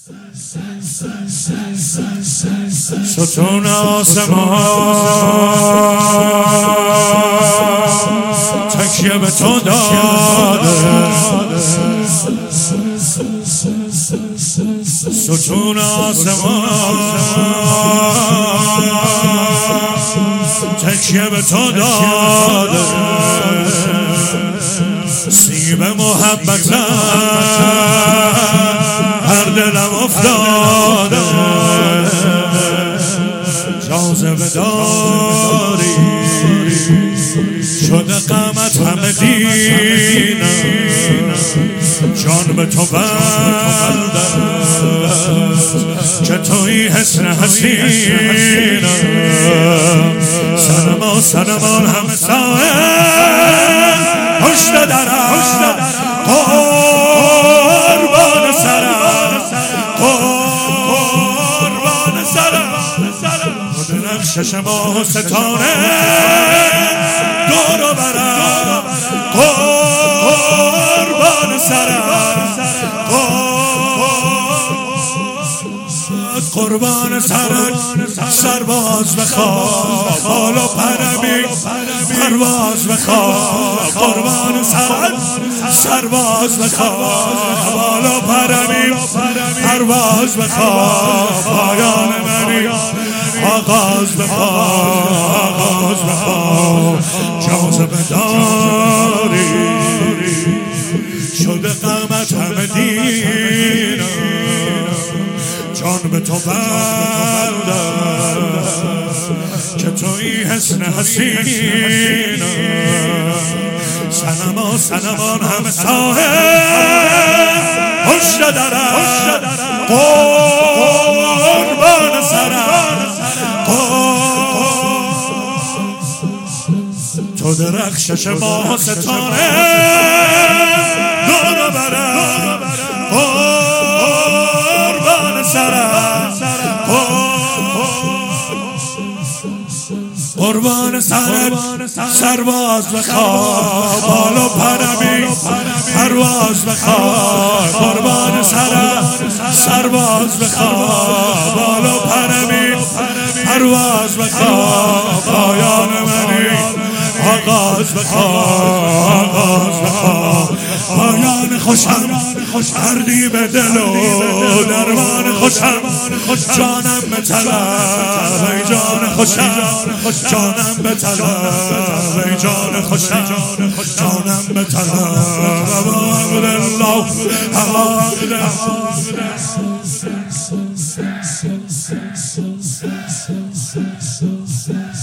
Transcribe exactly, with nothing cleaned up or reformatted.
ستون آسمان تکیه به تو داده، ستون آسمان تکیه به تو داده، سیب محبتم هر دلم افتاده، جاذبه داری شده قامت همه دینم، جان به تو بنده که توی حسن حسینم، سنما سنمان همه ساحل پشت درم قربان سرم، قربان سرم، درخشش ماه ستاره دور و برم، قربان سرم، قربان سرت سرباز بخواب بالا پرمی پرواز بخواب، قربان سرت سرباز بخواب بالا پرمی پرواز بخواب، پایان منی آغاز بخواب، آغاز بخواب، جاذبه داری شده قامت همه دینم، جان به تو بنده که توی حسن حسینم، سنما سنمان همه ساحل پشت درم قربان سرم، تو درخشش ماه ستاره دور و برم، قربان سرم، قربان سرت سرباز بخواب بالا پرمی پرواز بخواب، قربان سرت سرباز بخواب بالا پرمی پرواز بخواب، پایان منی آغاز بخواب، آغاز بخواب، پایان خوشم کردی به دل و درمان خوشم، جانم به طلب ای جان خوشم، جانم به طلب ای جان خوشم، جانم به طلب عبدالله عبدالله.